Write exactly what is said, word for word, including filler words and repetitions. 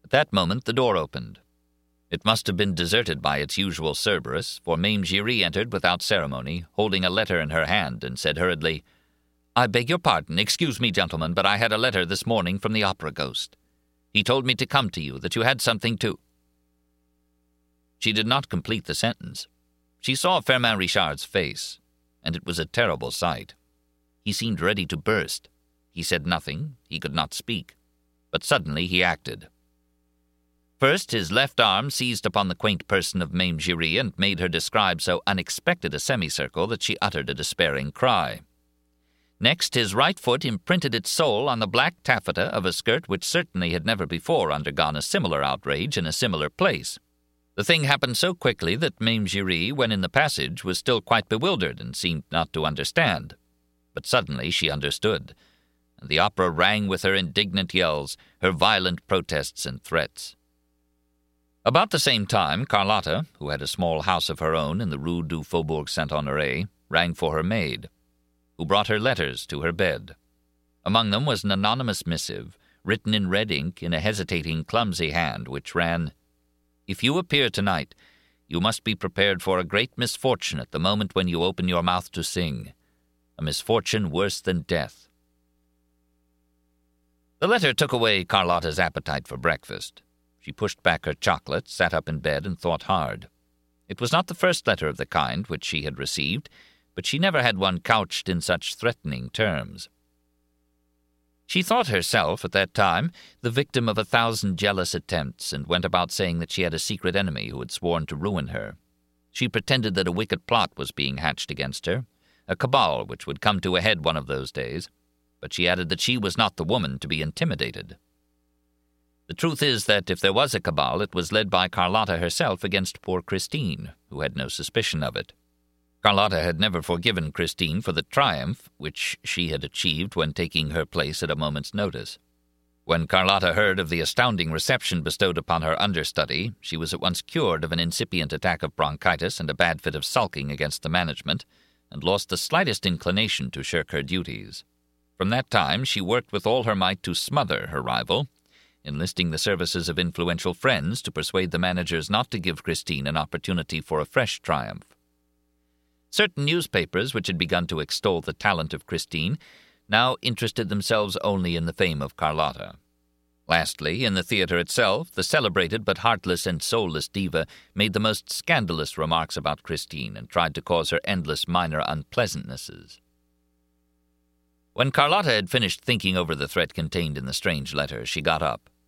At that moment the door opened. It must have been deserted by its usual Cerberus, for Mame Giry entered without ceremony, holding a letter in her hand, and said hurriedly, "I beg your pardon, excuse me, gentlemen, but I had a letter this morning from the opera ghost. He told me to come to you, that you had something to—" She did not complete the sentence. She saw Firmin Richard's face, and it was a terrible sight. He seemed ready to burst. He said nothing, he could not speak, but suddenly he acted. First, his left arm seized upon the quaint person of Mame Giry and made her describe so unexpected a semicircle that she uttered a despairing cry. Next, his right foot imprinted its sole on the black taffeta of a skirt which certainly had never before undergone a similar outrage in a similar place. The thing happened so quickly that Mame Giry, when in the passage, was still quite bewildered and seemed not to understand. But suddenly she understood, and the opera rang with her indignant yells, her violent protests and threats. About the same time, Carlotta, who had a small house of her own in the Rue du Faubourg Saint-Honoré, rang for her maid, who brought her letters to her bed. Among them was an anonymous missive, written in red ink in a hesitating, clumsy hand, which ran, "If you appear tonight, you must be prepared for a great misfortune at the moment when you open your mouth to sing, a misfortune worse than death." The letter took away Carlotta's appetite for breakfast. She pushed back her chocolate, sat up in bed, and thought hard. It was not the first letter of the kind which she had received, but she never had one couched in such threatening terms. She thought herself, at that time, the victim of a thousand jealous attempts, and went about saying that she had a secret enemy who had sworn to ruin her. She pretended that a wicked plot was being hatched against her, a cabal which would come to a head one of those days, but she added that she was not the woman to be intimidated. The truth is that if there was a cabal, it was led by Carlotta herself against poor Christine, who had no suspicion of it. Carlotta had never forgiven Christine for the triumph which she had achieved when taking her place at a moment's notice. When Carlotta heard of the astounding reception bestowed upon her understudy, she was at once cured of an incipient attack of bronchitis and a bad fit of sulking against the management, and lost the slightest inclination to shirk her duties. From that time she worked with all her might to smother her rival, enlisting the services of influential friends to persuade the managers not to give Christine an opportunity for a fresh triumph. Certain newspapers, which had begun to extol the talent of Christine, now interested themselves only in the fame of Carlotta. Lastly, in the theatre itself, the celebrated but heartless and soulless diva made the most scandalous remarks about Christine and tried to cause her endless minor unpleasantnesses. When Carlotta had finished thinking over the threat contained in the strange letter, she got up.